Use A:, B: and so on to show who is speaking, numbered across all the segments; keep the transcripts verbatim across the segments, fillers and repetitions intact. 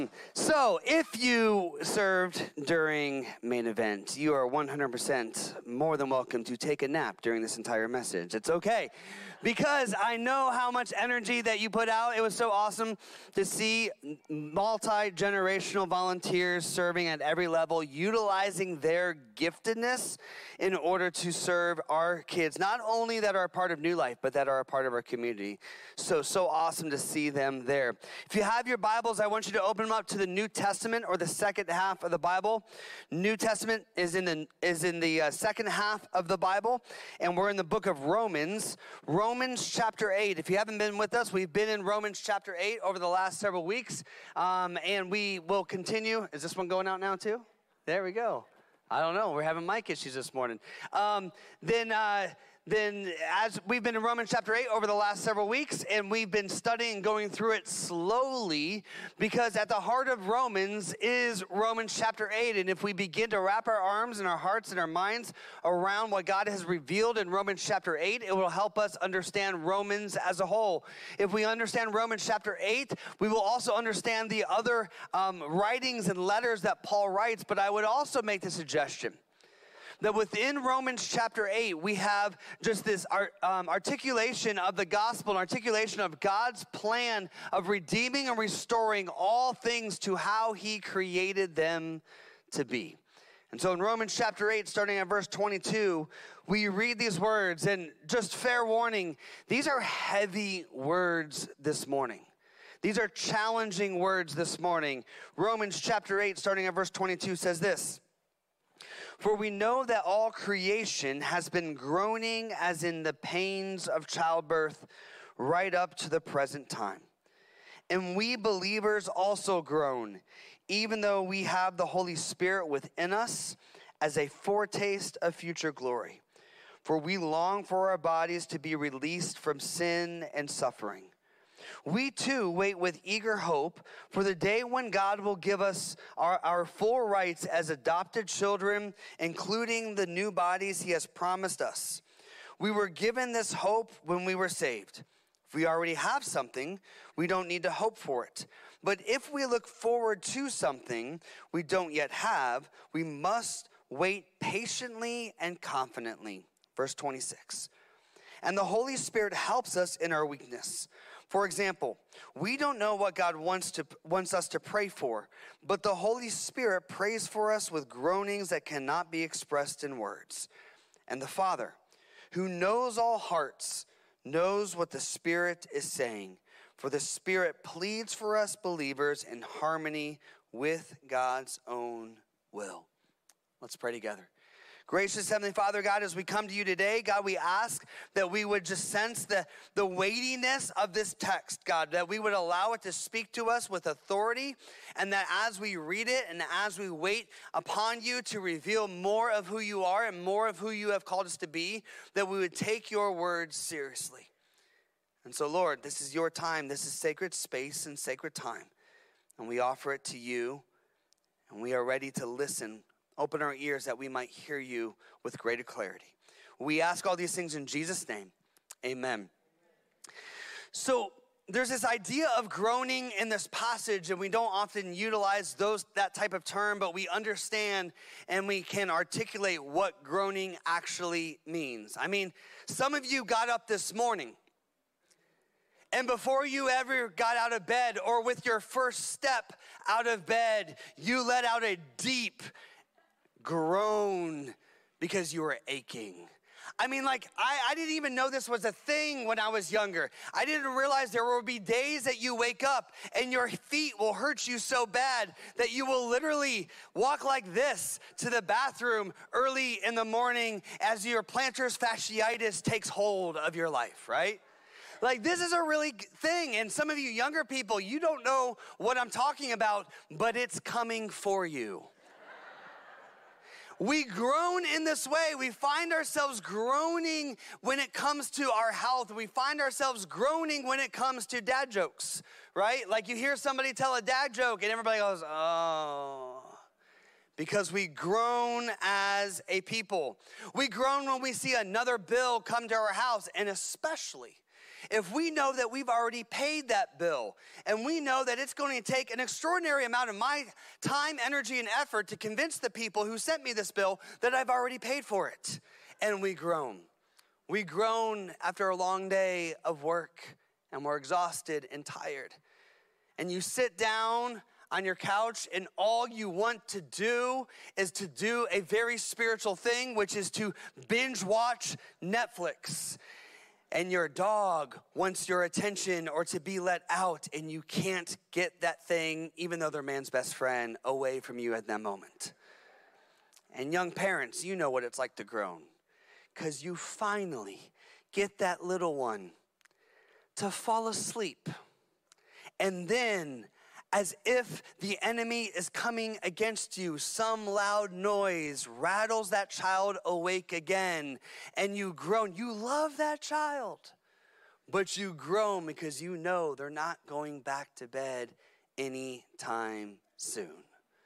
A: So, if you served during main event, you are one hundred percent more than welcome to take a nap during this entire message. It's okay, because I know how much energy that you put out. It was so awesome to see multi-generational volunteers serving at every level, utilizing their giftedness in order to serve our kids, not only that are a part of New Life, but that are a part of our community. So, so awesome to see them there. If you have your Bibles, I want you to open them up to the New Testament, or the second half of the Bible. New Testament is in the is in the uh, second half of the Bible, and we're in the book of Romans. Romans chapter eight. If you haven't been with us, we've been in Romans chapter eight over the last several weeks, um, and we will continue. Is this one going out now too? There we go. I don't know. We're having mic issues this morning. Um, then. Uh, Then, as we've been in Romans chapter eight over the last several weeks, and we've been studying, going through it slowly, because at the heart of Romans is Romans chapter eight. And if we begin to wrap our arms and our hearts and our minds around what God has revealed in Romans chapter eight, it will help us understand Romans as a whole. If we understand Romans chapter eight, we will also understand the other um, writings and letters that Paul writes. But I would also make the suggestion that within Romans chapter eight, we have just this um, articulation of the gospel, an articulation of God's plan of redeeming and restoring all things to how he created them to be. And so in Romans chapter eight, starting at verse twenty-two, we read these words, and just fair warning, these are heavy words this morning. These are challenging words this morning. Romans chapter eight, starting at verse twenty-two, says this: "For we know that all creation has been groaning as in the pains of childbirth right up to the present time. And we believers also groan, even though we have the Holy Spirit within us as a foretaste of future glory. For we long for our bodies to be released from sin and suffering. We too wait with eager hope for the day when God will give us our, our full rights as adopted children, including the new bodies he has promised us. We were given this hope when we were saved. If we already have something, we don't need to hope for it. But if we look forward to something we don't yet have, we must wait patiently and confidently." Verse twenty-six. "And the Holy Spirit helps us in our weakness. For example, we don't know what God wants to wants us to pray for, but the Holy Spirit prays for us with groanings that cannot be expressed in words. And the Father, who knows all hearts, knows what the Spirit is saying, for the Spirit pleads for us believers in harmony with God's own will." Let's pray together. Gracious Heavenly Father, God, as we come to you today, God, we ask that we would just sense the, the weightiness of this text, God, that we would allow it to speak to us with authority, and that as we read it and as we wait upon you to reveal more of who you are and more of who you have called us to be, that we would take your words seriously. And so, Lord, this is your time. This is sacred space and sacred time, and we offer it to you, and we are ready to listen. Open our ears that we might hear you with greater clarity. We ask all these things in Jesus' name. Amen. So there's this idea of groaning in this passage, and we don't often utilize those that type of term, but we understand and we can articulate what groaning actually means. I mean, some of you got up this morning, and before you ever got out of bed, or with your first step out of bed, you let out a deep groan because you were aching. I mean, like, I, I didn't even know this was a thing when I was younger. I didn't realize there will be days that you wake up and your feet will hurt you so bad that you will literally walk like this to the bathroom early in the morning as your plantar fasciitis takes hold of your life, right? Like, this is a really thing. And some of you younger people, you don't know what I'm talking about, but it's coming for you. We groan in this way. We find ourselves groaning when it comes to our health. We find ourselves groaning when it comes to dad jokes, right? Like, you hear somebody tell a dad joke and everybody goes, oh, because we groan as a people. We groan when we see another bill come to our house, and especially if we know that we've already paid that bill, and we know that it's going to take an extraordinary amount of my time, energy, and effort to convince the people who sent me this bill that I've already paid for it. And we groan. We groan after a long day of work, and we're exhausted and tired. And you sit down on your couch, and all you want to do is to do a very spiritual thing, which is to binge watch Netflix. And your dog wants your attention or to be let out, and you can't get that thing, even though they're man's best friend, away from you at that moment. And young parents, you know what it's like to groan, because you finally get that little one to fall asleep. And then, as if the enemy is coming against you, some loud noise rattles that child awake again, and you groan. You love that child, but you groan because you know they're not going back to bed anytime soon.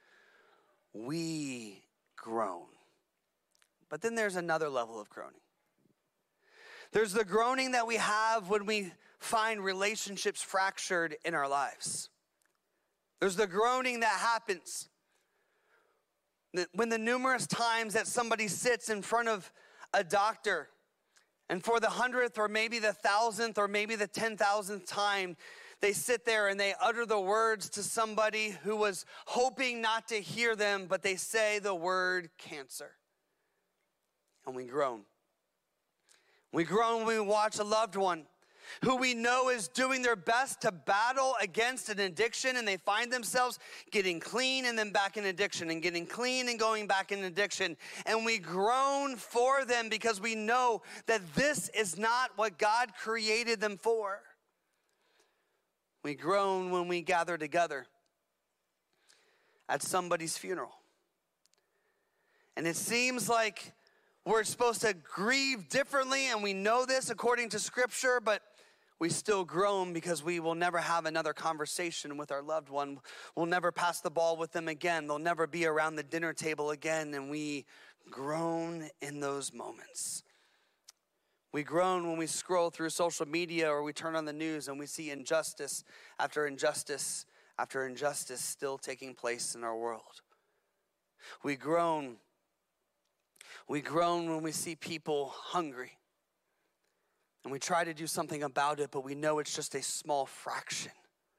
A: We groan. But then there's another level of groaning. There's the groaning that we have when we find relationships fractured in our lives. There's the groaning that happens when the numerous times that somebody sits in front of a doctor, and for the hundredth or maybe the thousandth or maybe the ten thousandth time, they sit there and they utter the words to somebody who was hoping not to hear them, but they say the word cancer. And we groan. We groan when we watch a loved one who we know is doing their best to battle against an addiction, and they find themselves getting clean and then back in addiction, and getting clean and going back in addiction. And we groan for them because we know that this is not what God created them for. We groan when we gather together at somebody's funeral. And it seems like we're supposed to grieve differently, and we know this according to Scripture, but we still groan because we will never have another conversation with our loved one. We'll never pass the ball with them again. They'll never be around the dinner table again, and we groan in those moments. We groan when we scroll through social media or we turn on the news and we see injustice after injustice after injustice still taking place in our world. We groan. We groan when we see people hungry. And we try to do something about it, but we know it's just a small fraction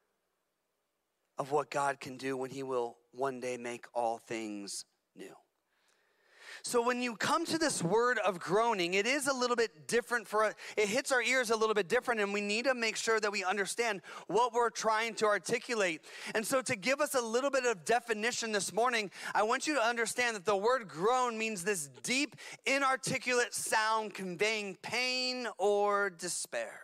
A: of what God can do when he will one day make all things new. So when you come to this word of groaning, it is a little bit different for, it hits our ears a little bit different, and we need to make sure that we understand what we're trying to articulate. And so to give us a little bit of definition this morning, I want you to understand that the word groan means this deep, inarticulate sound conveying pain or despair.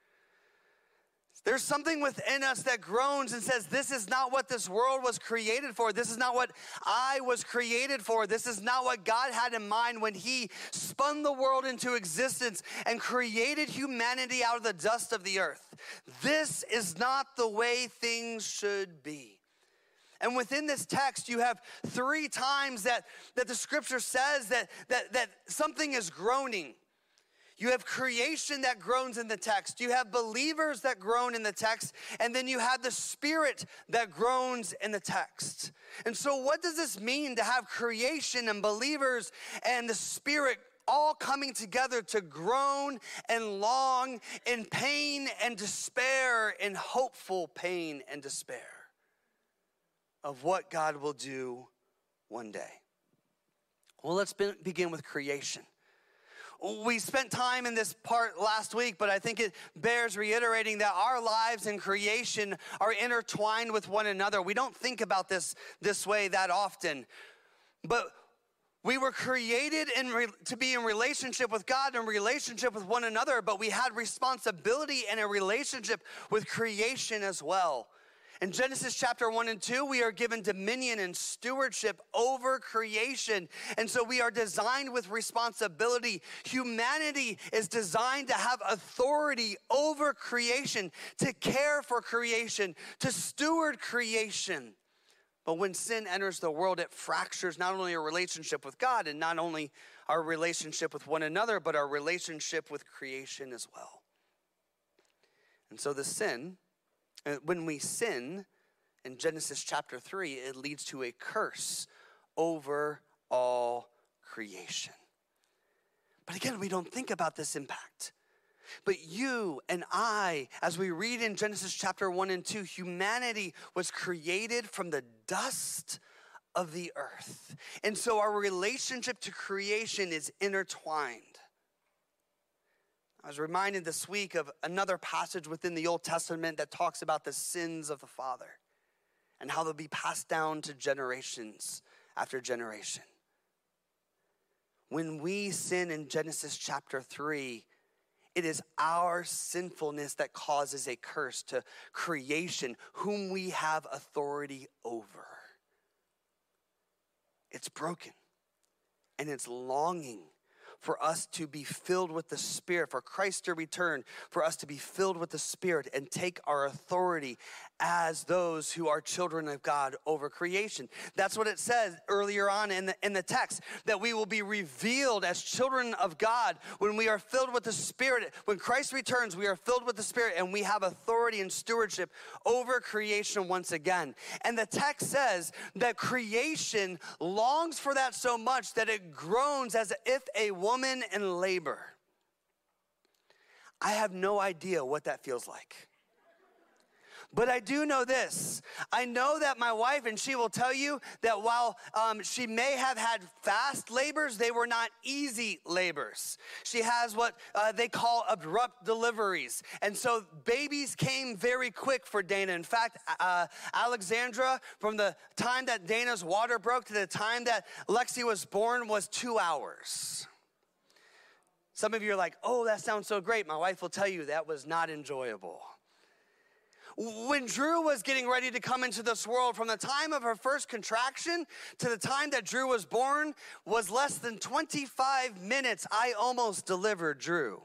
A: There's something within us that groans and says, this is not what this world was created for. This is not what I was created for. This is not what God had in mind when he spun the world into existence and created humanity out of the dust of the earth. This is not the way things should be. And within this text, you have three times that, that the scripture says that, that, that something is groaning. You have creation that groans in the text. You have believers that groan in the text. And then you have the Spirit that groans in the text. And so what does this mean to have creation and believers and the Spirit all coming together to groan and long in pain and despair, in hopeful pain and despair of what God will do one day? Well, let's be- begin with creation. We spent time in this part last week, but I think it bears reiterating that our lives and creation are intertwined with one another. We don't think about this this way that often, but we were created in re- to be in relationship with God and relationship with one another, but we had responsibility and a relationship with creation as well. In Genesis chapter one and two, we are given dominion and stewardship over creation. And so we are designed with responsibility. Humanity is designed to have authority over creation, to care for creation, to steward creation. But when sin enters the world, it fractures not only our relationship with God and not only our relationship with one another, but our relationship with creation as well. And so the sin, uh, when we sin in Genesis chapter three, it leads to a curse over all creation. But again, we don't think about this impact. But you and I, as we read in Genesis chapter one and two, humanity was created from the dust of the earth. And so our relationship to creation is intertwined. I was reminded this week of another passage within the Old Testament that talks about the sins of the father and how they'll be passed down to generations after generation. When we sin in Genesis chapter three, it is our sinfulness that causes a curse to creation, whom we have authority over. It's broken, and it's longing for us to be filled with the Spirit, for Christ to return, for us to be filled with the Spirit and take our authority as those who are children of God over creation. That's what it says earlier on in the, in the text, that we will be revealed as children of God when we are filled with the Spirit. When Christ returns, we are filled with the Spirit and we have authority and stewardship over creation once again. And the text says that creation longs for that so much that it groans as if a woman in labor. I have no idea what that feels like. But I do know this. I know that my wife, and she will tell you that while um, she may have had fast labors, they were not easy labors. She has what uh, they call abrupt deliveries. And so babies came very quick for Dana. In fact, uh, Alexandra, from the time that Dana's water broke to the time that Lexi was born was two hours. Some of you are like, oh, that sounds so great. My wife will tell you that was not enjoyable. When Drew was getting ready to come into this world, from the time of her first contraction to the time that Drew was born was less than twenty-five minutes. I almost delivered Drew.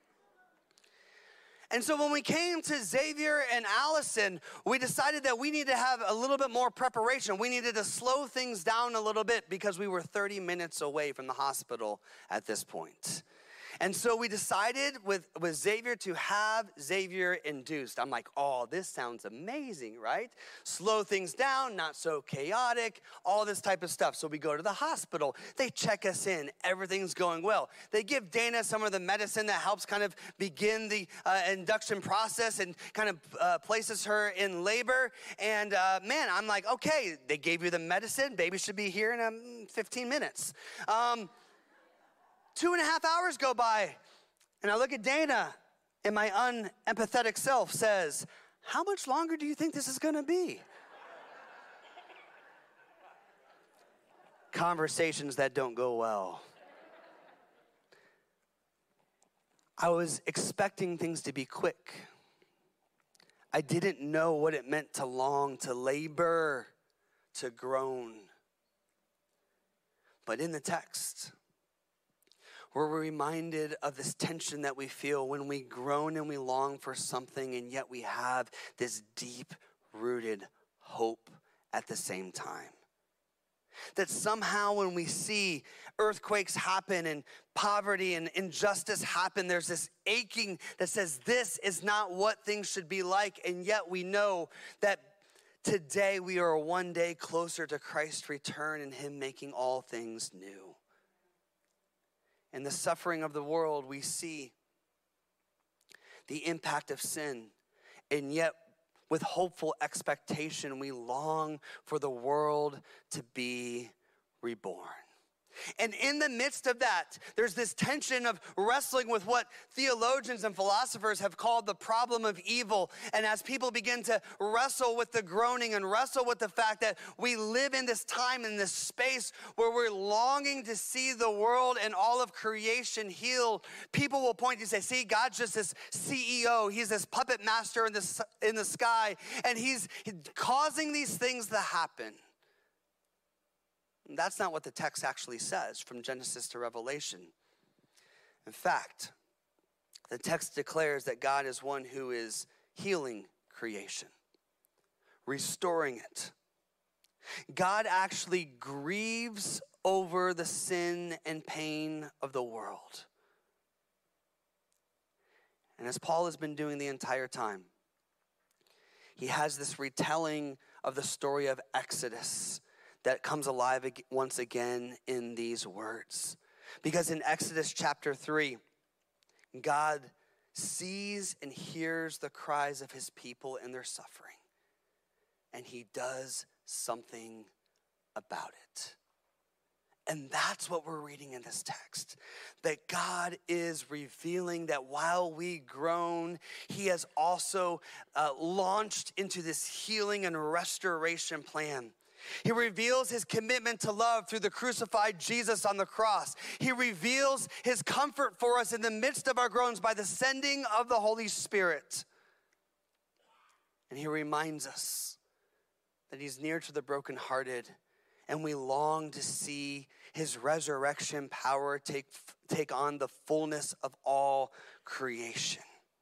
A: And so when we came to Xavier and Allison, we decided that we needed to have a little bit more preparation. We needed to slow things down a little bit because we were thirty minutes away from the hospital at this point. And so we decided with, with Xavier to have Xavier induced. I'm like, oh, this sounds amazing, right? Slow things down, not so chaotic, all this type of stuff. So we go to the hospital. They check us in. Everything's going well. They give Dana some of the medicine that helps kind of begin the uh, induction process and kind of uh, places her in labor. And uh, man, I'm like, okay, they gave you the medicine. Baby should be here in um, fifteen minutes. Um, Two and a half hours go by, and I look at Dana, and my unempathetic self says, how much longer do you think this is gonna be? Conversations that don't go well. I was expecting things to be quick. I didn't know what it meant to long, to labor, to groan. But in the text, we're reminded of this tension that we feel when we groan and we long for something, and yet we have this deep-rooted hope at the same time. That somehow when we see earthquakes happen and poverty and injustice happen, there's this aching that says this is not what things should be like, and yet we know that today we are one day closer to Christ's return and him making all things new. In the suffering of the world, we see the impact of sin, and yet with hopeful expectation, we long for the world to be reborn. And in the midst of that, there's this tension of wrestling with what theologians and philosophers have called the problem of evil. And as people begin to wrestle with the groaning and wrestle with the fact that we live in this time, in this space where we're longing to see the world and all of creation healed, people will point to and say, see, God's just this C E O. He's this puppet master in the, in the sky, and he's causing these things to happen. That's not what the text actually says from Genesis to Revelation. In fact, the text declares that God is one who is healing creation, restoring it. God actually grieves over the sin and pain of the world. And as Paul has been doing the entire time, he has this retelling of the story of Exodus that comes alive once again in these words. Because in Exodus chapter three, God sees and hears the cries of his people and their suffering, and he does something about it. And that's what we're reading in this text, that God is revealing that while we groan, he has also uh, launched into this healing and restoration plan. He reveals his commitment to love through the crucified Jesus on the cross. He reveals his comfort for us in the midst of our groans by the sending of the Holy Spirit. And he reminds us that he's near to the brokenhearted, and we long to see his resurrection power take, take on the fullness of all creation.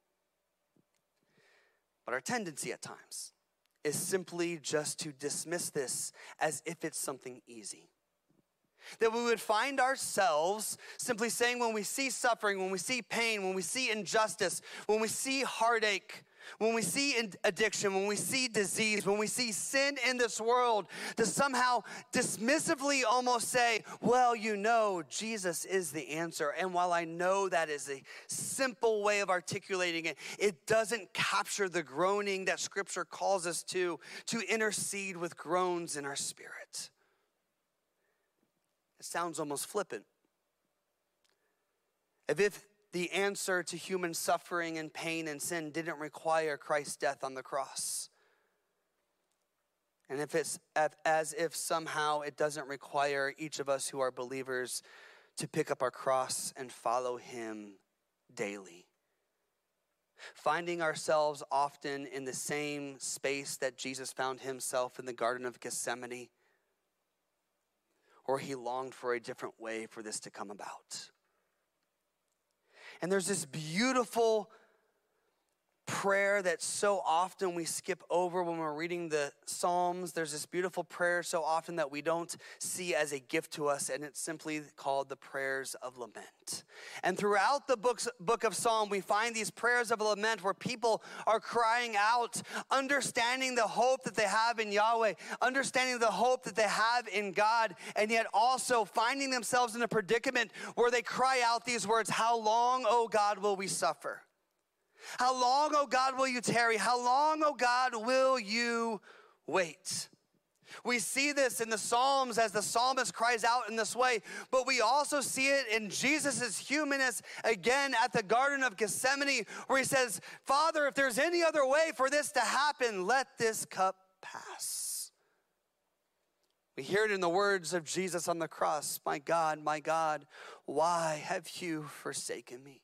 A: But our tendency at times is simply just to dismiss this as if it's something easy. That we would find ourselves simply saying when we see suffering, when we see pain, when we see injustice, when we see heartache, when we see addiction, when we see disease, when we see sin in this world, to somehow dismissively almost say, well, you know, Jesus is the answer. And while I know that is a simple way of articulating it, it doesn't capture the groaning that Scripture calls us to, to intercede with groans in our spirit. It sounds almost flippant. If if the answer to human suffering and pain and sin didn't require Christ's death on the cross. And if it's as if somehow it doesn't require each of us who are believers to pick up our cross and follow him daily. Finding ourselves often in the same space that Jesus found himself in the Garden of Gethsemane, or he longed for a different way for this to come about. And there's this beautiful prayer that so often we skip over when we're reading the Psalms. There's this beautiful prayer so often that we don't see as a gift to us, and it's simply called the prayers of lament. And throughout the books, book of Psalm, we find these prayers of lament where people are crying out, understanding the hope that they have in Yahweh, understanding the hope that they have in God, and yet also finding themselves in a predicament where they cry out these words, how long, O God, will we suffer? How long, O God, will you tarry? How long, O God, will you wait? We see this in the Psalms as the psalmist cries out in this way, but we also see it in Jesus' humanness again at the Garden of Gethsemane, where he says, Father, if there's any other way for this to happen, let this cup pass. We hear it in the words of Jesus on the cross, my God, my God, why have you forsaken me?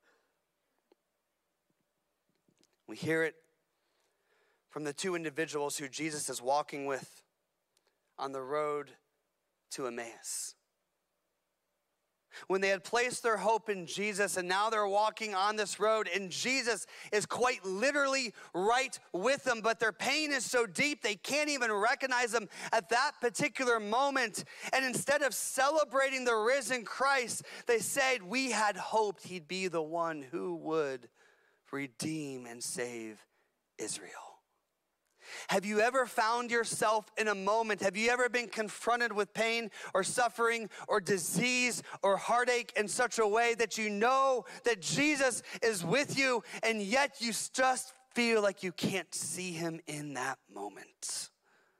A: We hear it from the two individuals who Jesus is walking with on the road to Emmaus. When they had placed their hope in Jesus and now they're walking on this road and Jesus is quite literally right with them, but their pain is so deep they can't even recognize him at that particular moment. And instead of celebrating the risen Christ, they said, we had hoped he'd be the one who would redeem and save Israel. Have you ever found yourself in a moment, have you ever been confronted with pain or suffering or disease or heartache in such a way that you know that Jesus is with you and yet you just feel like you can't see him in that moment?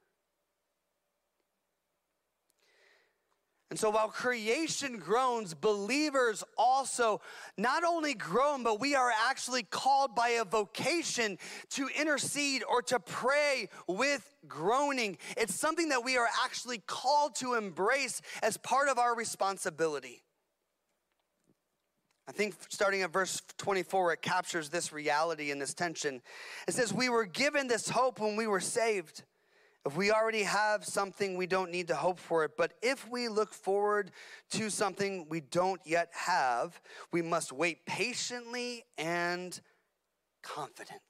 A: And so while creation groans, believers also not only groan, but we are actually called by a vocation to intercede or to pray with groaning. It's something that we are actually called to embrace as part of our responsibility. I think starting at verse twenty-four, it captures this reality and this tension. It says, we were given this hope when we were saved. If we already have something, we don't need to hope for it. But if we look forward to something we don't yet have, we must wait patiently and confidently.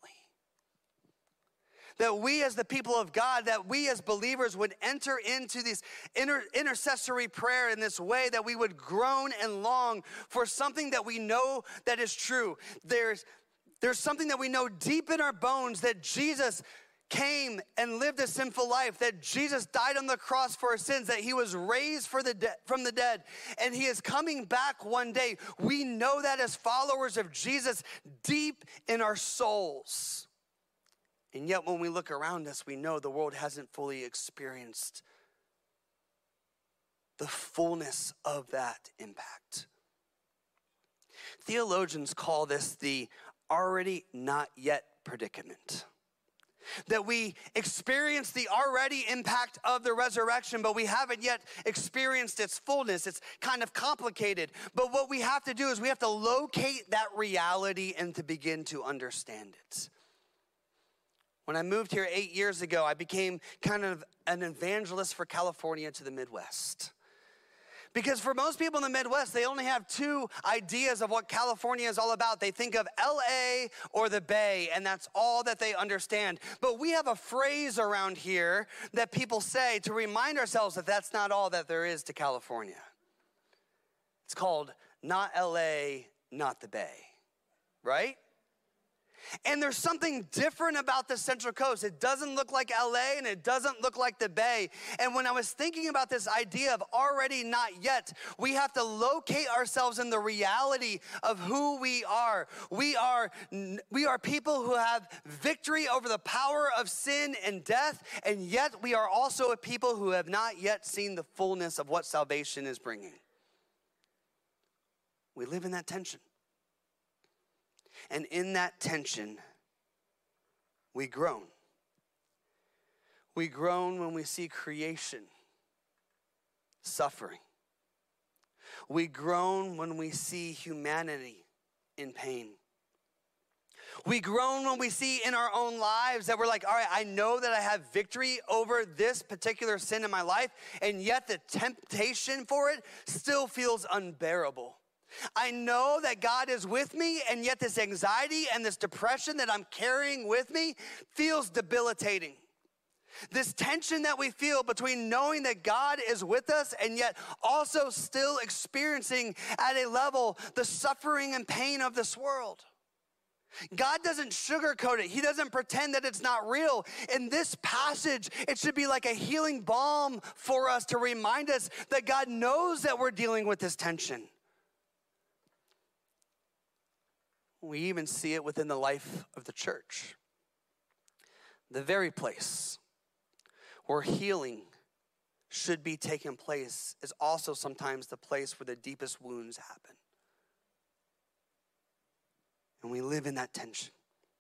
A: That we as the people of God, that we as believers would enter into this inter- intercessory prayer in this way, that we would groan and long for something that we know that is true. There's There's something that we know deep in our bones, that Jesus came and lived a sinful life, that Jesus died on the cross for our sins, that he was raised for the de- from the dead, and he is coming back one day. We know that as followers of Jesus deep in our souls. And yet when we look around us, we know the world hasn't fully experienced the fullness of that impact. Theologians call this the already not yet predicament. That we experience the already impact of the resurrection, but we haven't yet experienced its fullness. It's kind of complicated. But what we have to do is we have to locate that reality and to begin to understand it. When I moved here eight years ago, I became kind of an evangelist for California to the Midwest. Because for most people in the Midwest, they only have two ideas of what California is all about. They think of L A or the Bay, and that's all that they understand. But we have a phrase around here that people say to remind ourselves that that's not all that there is to California. It's called not L A, not the Bay, right? And there's something different about the Central Coast. It doesn't look like L A and it doesn't look like the Bay. And when I was thinking about this idea of already not yet, we have to locate ourselves in the reality of who we are. We are, we are people who have victory over the power of sin and death, and yet we are also a people who have not yet seen the fullness of what salvation is bringing. We live in that tension. And in that tension, we groan. We groan when we see creation suffering. We groan when we see humanity in pain. We groan when we see in our own lives that we're like, all right, I know that I have victory over this particular sin in my life, and yet the temptation for it still feels unbearable. I know that God is with me, and yet this anxiety and this depression that I'm carrying with me feels debilitating. This tension that we feel between knowing that God is with us and yet also still experiencing at a level the suffering and pain of this world. God doesn't sugarcoat it. He doesn't pretend that it's not real. In this passage, it should be like a healing balm for us to remind us that God knows that we're dealing with this tension. We even see it within the life of the church. The very place where healing should be taking place is also sometimes the place where the deepest wounds happen. And we live in that tension.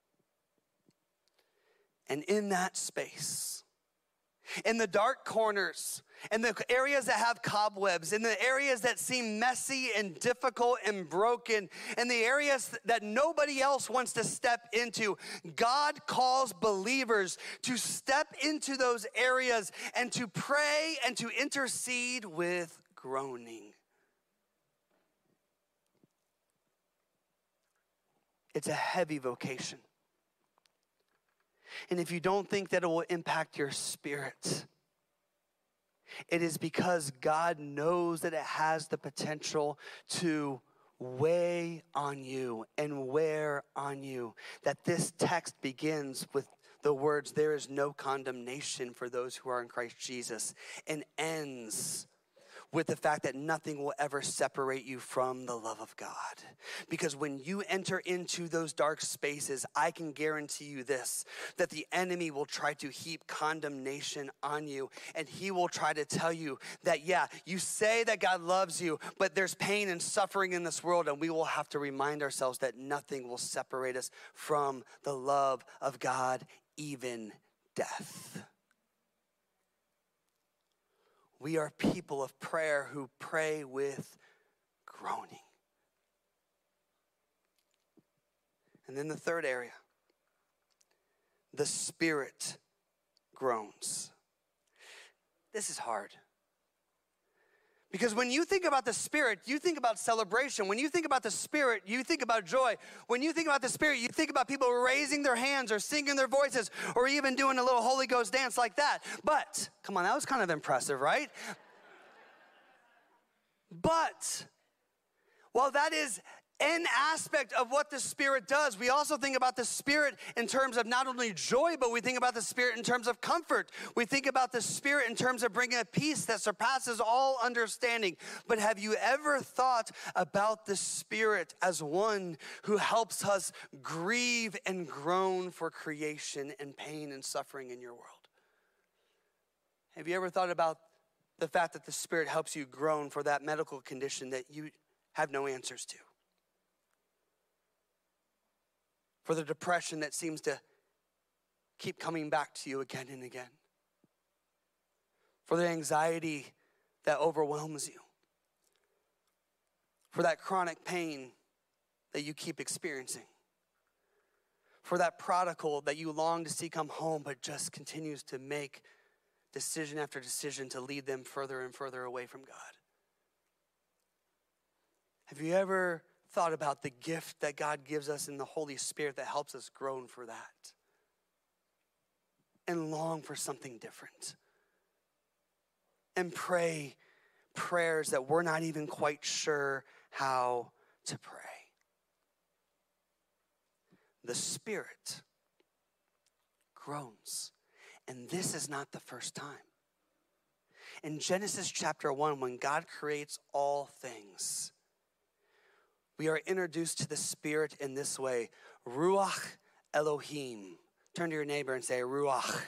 A: And in that space, in the dark corners, in the areas that have cobwebs, in the areas that seem messy and difficult and broken, in the areas that nobody else wants to step into, God calls believers to step into those areas and to pray and to intercede with groaning. It's a heavy vocation. And if you don't think that it will impact your spirit, it is because God knows that it has the potential to weigh on you and wear on you. That this text begins with the words, there is no condemnation for those who are in Christ Jesus, and ends with the fact that nothing will ever separate you from the love of God. Because when you enter into those dark spaces, I can guarantee you this, that the enemy will try to heap condemnation on you, and he will try to tell you that, yeah, you say that God loves you, but there's pain and suffering in this world, and we will have to remind ourselves that nothing will separate us from the love of God, even death. We are people of prayer who pray with groaning. And then the third area, the Spirit groans. This is hard. Because when you think about the Spirit, you think about celebration. When you think about the Spirit, you think about joy. When you think about the Spirit, you think about people raising their hands or singing their voices or even doing a little Holy Ghost dance like that. But, come on, that was kind of impressive, right? But, while that is an aspect of what the Spirit does. We also think about the Spirit in terms of not only joy, but we think about the Spirit in terms of comfort. We think about the Spirit in terms of bringing a peace that surpasses all understanding. But have you ever thought about the Spirit as one who helps us grieve and groan for creation and pain and suffering in your world? Have you ever thought about the fact that the Spirit helps you groan for that medical condition that you have no answers to? For the depression that seems to keep coming back to you again and again. For the anxiety that overwhelms you. For that chronic pain that you keep experiencing. For that prodigal that you long to see come home but just continues to make decision after decision to lead them further and further away from God. Have you ever thought about the gift that God gives us in the Holy Spirit that helps us groan for that and long for something different and pray prayers that we're not even quite sure how to pray? The Spirit groans, and this is not the first time. In Genesis chapter one, when God creates all things, we are introduced to the Spirit in this way. Ruach Elohim. Turn to your neighbor and say, Ruach.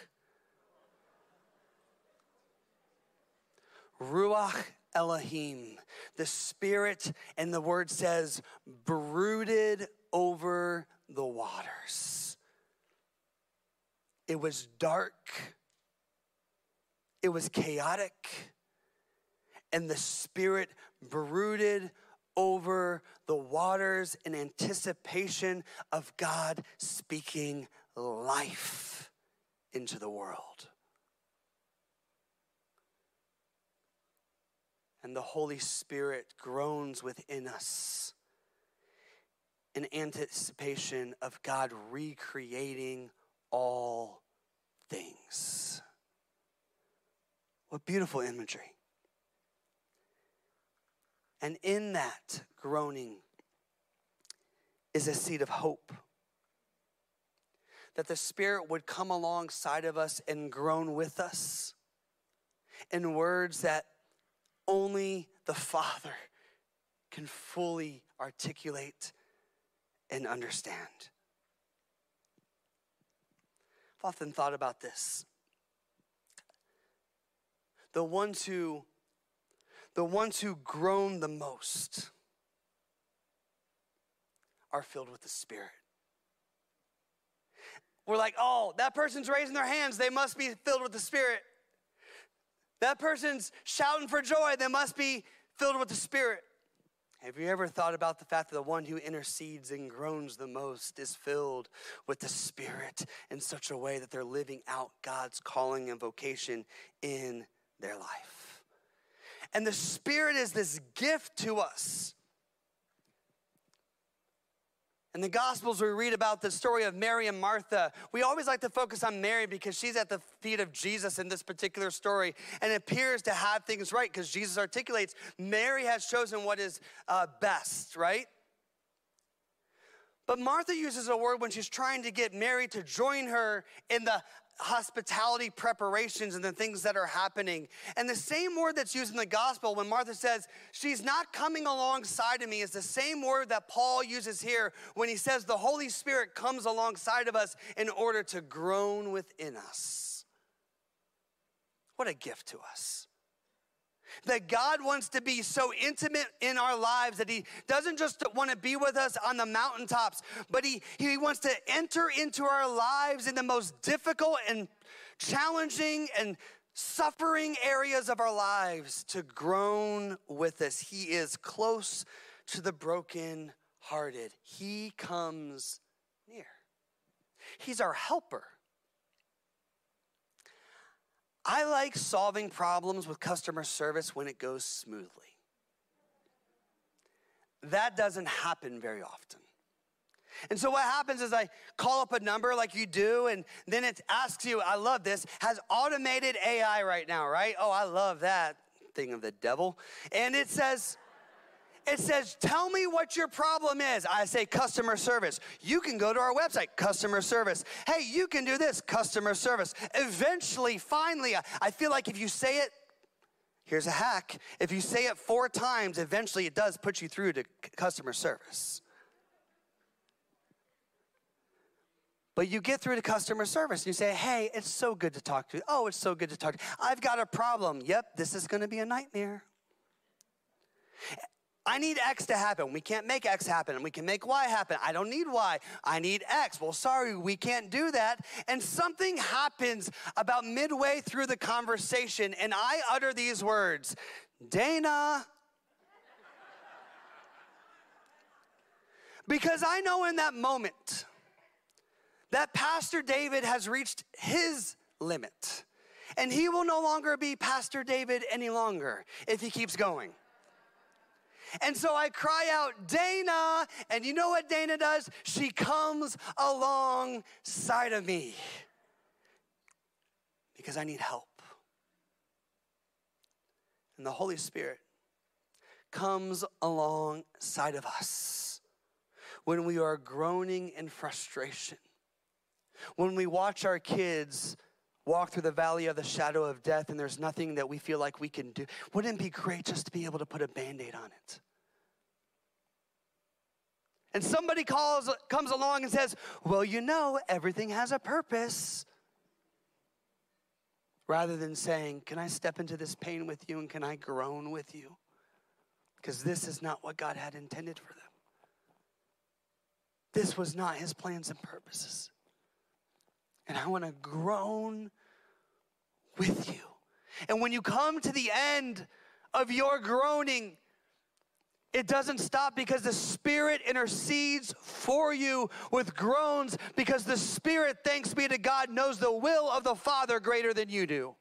A: Ruach Elohim. The Spirit, and the word says, brooded over the waters. It was dark. It was chaotic. And the Spirit brooded over the waters in anticipation of God speaking life into the world. And the Holy Spirit groans within us in anticipation of God recreating all things. What beautiful imagery. And in that groaning is a seed of hope. That the Spirit would come alongside of us and groan with us in words that only the Father can fully articulate and understand. I've often thought about this. The ones who The ones who groan the most are filled with the Spirit. We're like, oh, that person's raising their hands. They must be filled with the Spirit. That person's shouting for joy. They must be filled with the Spirit. Have you ever thought about the fact that the one who intercedes and groans the most is filled with the Spirit in such a way that they're living out God's calling and vocation in their life? And the Spirit is this gift to us. In the Gospels, we read about the story of Mary and Martha. We always like to focus on Mary because she's at the feet of Jesus in this particular story and appears to have things right because Jesus articulates Mary has chosen what is uh, best, right? But Martha uses a word when she's trying to get Mary to join her in the hospitality preparations and the things that are happening. And the same word that's used in the gospel when Martha says, she's not coming alongside of me, is the same word that Paul uses here when he says the Holy Spirit comes alongside of us in order to groan within us. What a gift to us. That God wants to be so intimate in our lives that he doesn't just want to be with us on the mountaintops, but he, he wants to enter into our lives in the most difficult and challenging and suffering areas of our lives to groan with us. He is close to the brokenhearted. He comes near. He's our helper. I like solving problems with customer service when it goes smoothly. That doesn't happen very often. And so what happens is I call up a number like you do, and then it asks you, I love this, has automated A I right now, right? Oh, I love that thing of the devil. And it says, It says, tell me what your problem is. I say customer service. You can go to our website, customer service. Hey, you can do this, customer service. Eventually, finally, I feel like if you say it, here's a hack. If you say it four times, eventually it does put you through to customer service. But you get through to customer service and you say, hey, it's so good to talk to you. Oh, it's so good to talk to you. I've got a problem. Yep, this is going to be a nightmare. I need X to happen. We can't make X happen. And we can make Y happen. I don't need Y. I need X. Well, sorry, we can't do that. And something happens about midway through the conversation, and I utter these words, Dana. Because I know in that moment that Pastor David has reached his limit. And he will no longer be Pastor David any longer if he keeps going. And so I cry out, Dana, and you know what Dana does? She comes alongside of me because I need help. And the Holy Spirit comes alongside of us when we are groaning in frustration, when we watch our kids walk through the valley of the shadow of death and there's nothing that we feel like we can do. Wouldn't it be great just to be able to put a Band-Aid on it? And somebody calls, comes along and says, well, you know, everything has a purpose. Rather than saying, can I step into this pain with you and can I groan with you? Because this is not what God had intended for them. This was not his plans and purposes. And I want to groan with you. And when you come to the end of your groaning, it doesn't stop because the Spirit intercedes for you with groans because the Spirit, thanks be to God, knows the will of the Father greater than you do.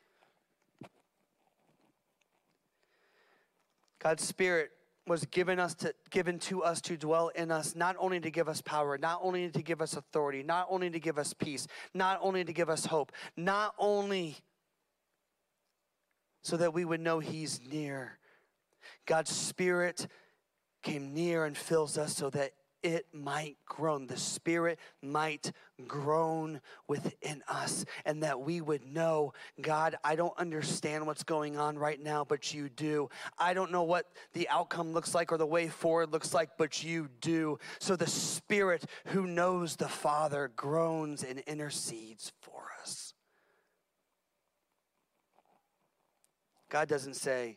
A: God's Spirit was given us to given to us to dwell in us, not only to give us power, not only to give us authority, not only to give us peace, not only to give us hope, not only so that we would know he's near. God's Spirit came near and fills us so that it might groan. The Spirit might groan within us and that we would know, God, I don't understand what's going on right now, but you do. I don't know what the outcome looks like or the way forward looks like, but you do. So the Spirit who knows the Father groans and intercedes for us. God doesn't say,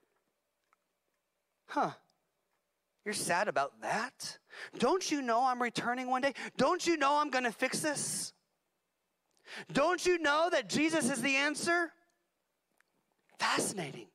A: huh, you're sad about that? Don't you know I'm returning one day? Don't you know I'm going to fix this? Don't you know that Jesus is the answer? Fascinating.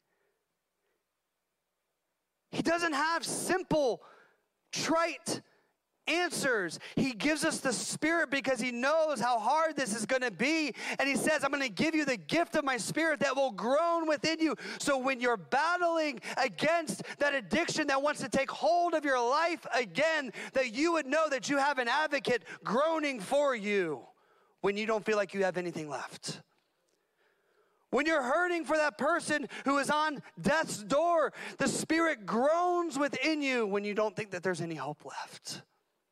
A: He doesn't have simple, trite answers. He gives us the Spirit because he knows how hard this is going to be. And he says, I'm going to give you the gift of my Spirit that will groan within you. So when you're battling against that addiction that wants to take hold of your life again, that you would know that you have an advocate groaning for you when you don't feel like you have anything left. When you're hurting for that person who is on death's door, the Spirit groans within you when you don't think that there's any hope left.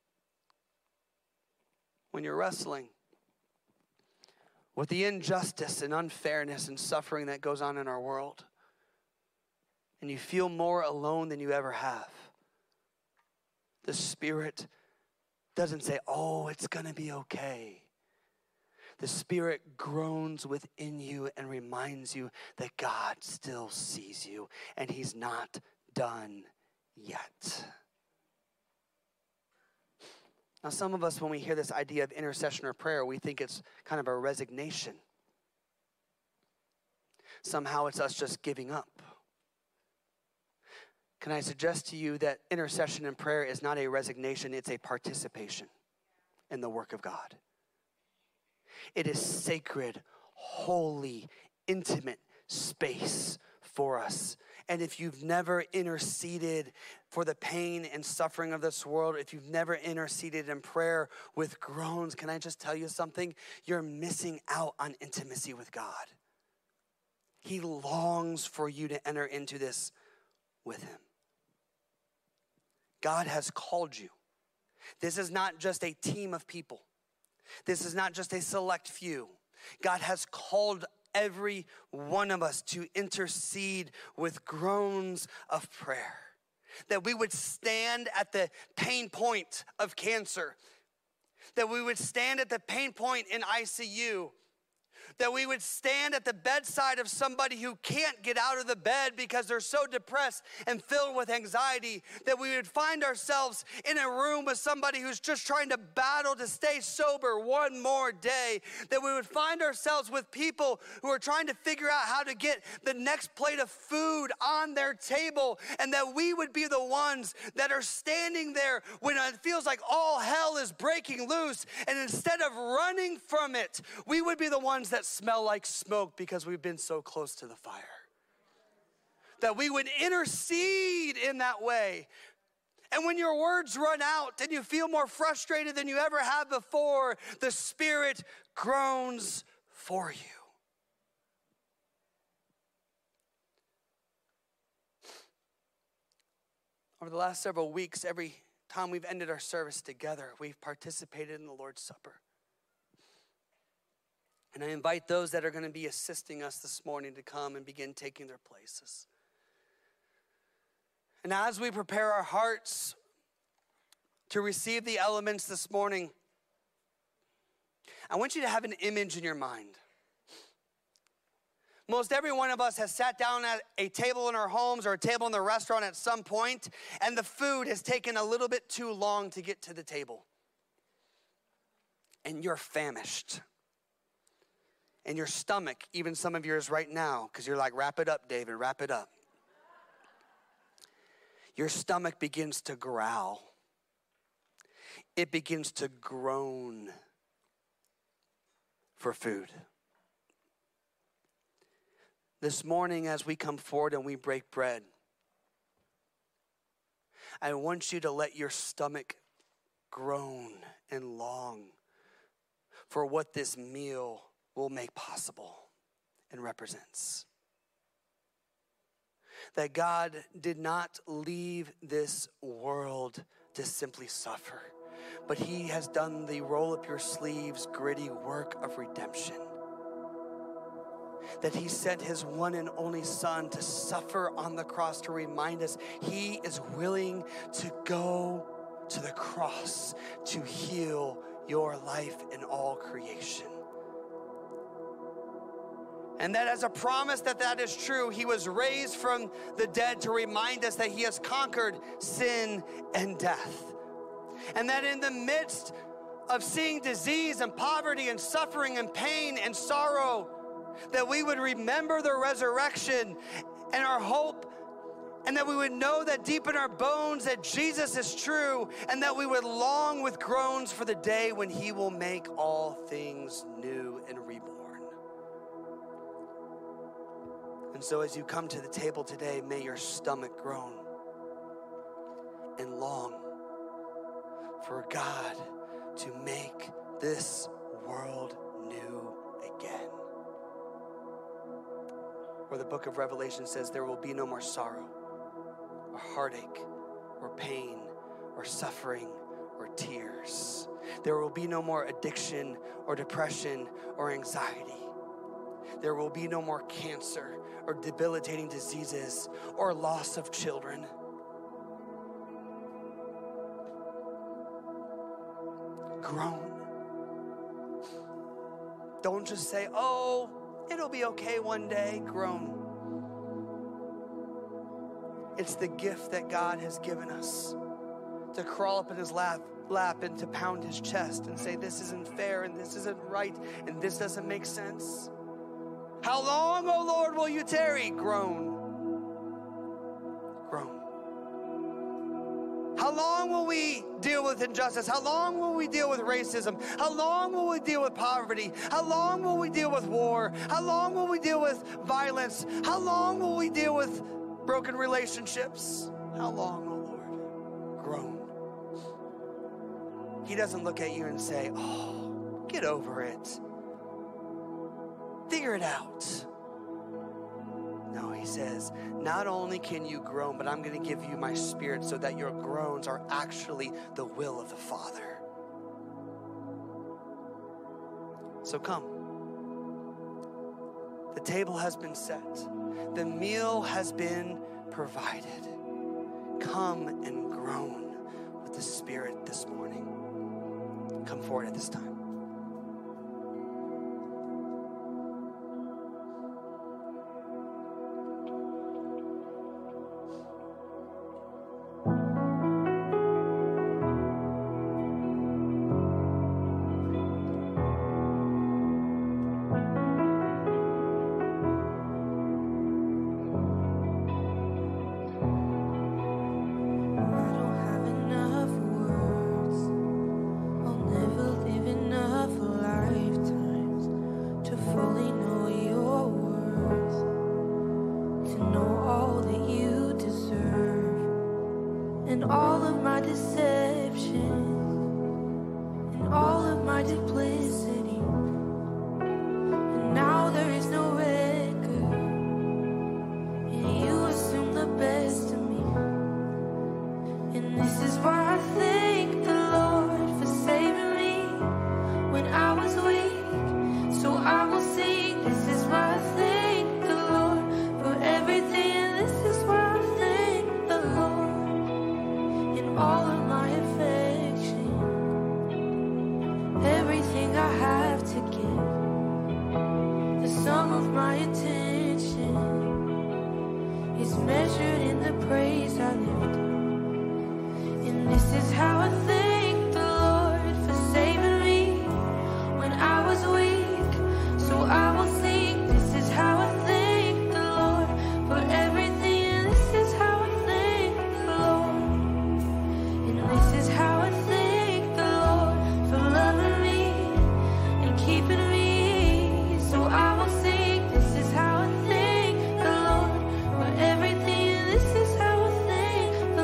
A: When you're wrestling with the injustice and unfairness and suffering that goes on in our world, and you feel more alone than you ever have, the Spirit doesn't say, oh, it's going to be okay. The Spirit groans within you and reminds you that God still sees you and he's not done yet. Now, some of us, when we hear this idea of intercession or prayer, we think it's kind of a resignation. Somehow it's us just giving up. Can I suggest to you that intercession and prayer is not a resignation, it's a participation in the work of God. It is sacred, holy, intimate space for us. And if you've never interceded for the pain and suffering of this world, if you've never interceded in prayer with groans, can I just tell you something? You're missing out on intimacy with God. He longs for you to enter into this with him. God has called you. This is not just a team of people. This is not just a select few. God has called every one of us to intercede with groans of prayer. That we would stand at the pain point of cancer. That we would stand at the pain point in I C U. That we would stand at the bedside of somebody who can't get out of the bed because they're so depressed and filled with anxiety. That we would find ourselves in a room with somebody who's just trying to battle to stay sober one more day. That we would find ourselves with people who are trying to figure out how to get the next plate of food on their table. And that we would be the ones that are standing there when it feels like all hell is breaking loose. And instead of running from it, we would be the ones that smell like smoke because we've been so close to the fire. That we would intercede in that way. And when your words run out and you feel more frustrated than you ever have before, the Spirit groans for you. Over the last several weeks, every time we've ended our service together, we've participated in the Lord's Supper. And I invite those that are going to be assisting us this morning to come and begin taking their places. And as we prepare our hearts to receive the elements this morning, I want you to have an image in your mind. Most every one of us has sat down at a table in our homes or a table in the restaurant at some point, and the food has taken a little bit too long to get to the table. And you're famished. And your stomach, even some of yours right now, because you're like, wrap it up, David, wrap it up. Your stomach begins to growl. It begins to groan for food. This morning, as we come forward and we break bread, I want you to let your stomach groan and long for what this meal will make possible and represents. That God did not leave this world to simply suffer, but he has done the roll up your sleeves, gritty work of redemption. That he sent his one and only son to suffer on the cross to remind us he is willing to go to the cross to heal your life and all creation. And that as a promise that that is true, he was raised from the dead to remind us that he has conquered sin and death. And that in the midst of seeing disease and poverty and suffering and pain and sorrow, that we would remember the resurrection and our hope, and that we would know that deep in our bones that Jesus is true, and that we would long with groans for the day when he will make all things new and reborn. And so as you come to the table today, may your stomach groan and long for God to make this world new again. Where the book of Revelation says there will be no more sorrow or heartache or pain or suffering or tears. There will be no more addiction or depression or anxiety. There will be no more cancer or debilitating diseases or loss of children. Groan. Don't just say, oh, it'll be okay one day. Groan. It's the gift that God has given us to crawl up in his lap, lap and to pound his chest and say, this isn't fair and this isn't right and this doesn't make sense. How long, O Lord, will you tarry? Groan. Groan. How long will we deal with injustice? How long will we deal with racism? How long will we deal with poverty? How long will we deal with war? How long will we deal with violence? How long will we deal with broken relationships? How long, O Lord? Groan. He doesn't look at you and say, oh, get over it. Figure it out. No, he says, not only can you groan, but I'm going to give you my Spirit so that your groans are actually the will of the Father. So come. The table has been set. The meal has been provided. Come and groan with the Spirit this morning. Come forward at this time.
B: This is how I thank the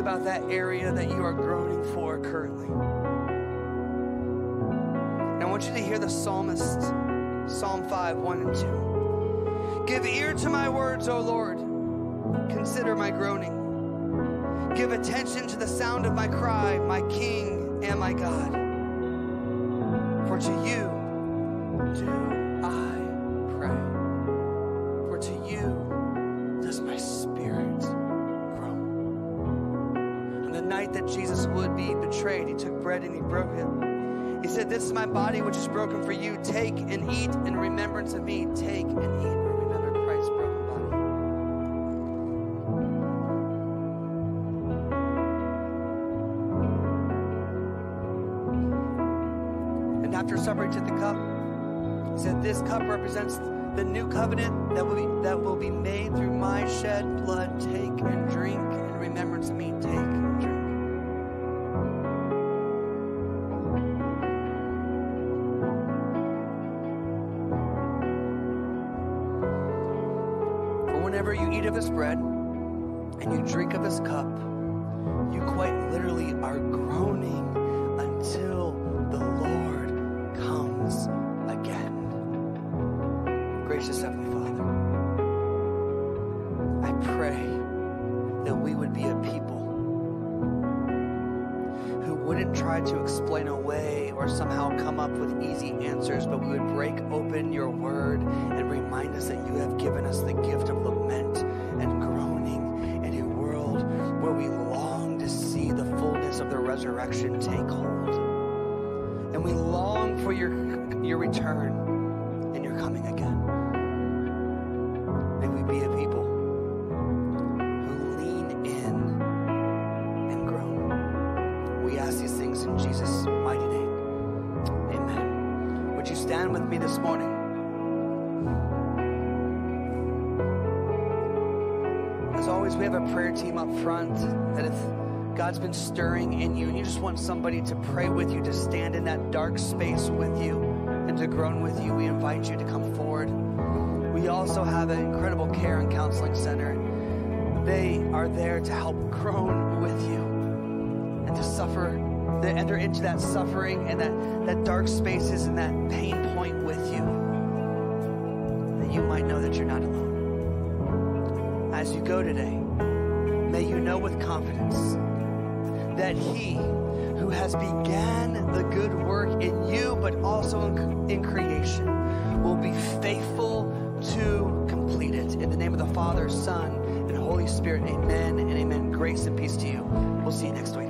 A: about that area that you are groaning for currently. And I want you to hear the psalmist, Psalm five, one and two. Give ear to my words, O Lord. Consider my groaning. Give attention to the sound of my cry, my King and my God. For to you do I pray. For to you does my spirit groan. On the night that Jesus would be betrayed, he took bread and he broke it. He said, this is my body which is broken for you. Take and eat in remembrance of me. Take and eat and remember Christ's broken body. And after supper, he took the cup. He said, this cup represents the new covenant that will be, that will be made through my shed blood. Take and drink in remembrance of me. Take and drink. Whenever you eat of this bread and you drink of this cup, you quite literally are groaning until the Lord comes again. Gracious Heavenly Father, I pray that we would be a people who wouldn't try to explain away or somehow come up with easy answers, but we would break open your word and remind us that you have given us the gift of lament and groaning in a world where we long to see the fullness of the resurrection take hold. And we long for your, your return and your coming again. May we be a people who lean in and groan. We ask these things in Jesus' mighty name. Amen. Would you stand with me this morning? As always, we have a prayer team up front that if God's been stirring in you and you just want somebody to pray with you, to stand in that dark space with you and to groan with you, we invite you to come forward. We also have an incredible care and counseling center. They are there to help groan with you and to suffer, to enter into that suffering and that, that dark spaces and that pain point with you, that you might know that you're not alone. As you go today, may you know with confidence that he who has began the good work in you, but also in, in creation, will be faithful to complete it. In the name of the Father, Son, and Holy Spirit, amen and amen. Grace and peace to you. We'll see you next week.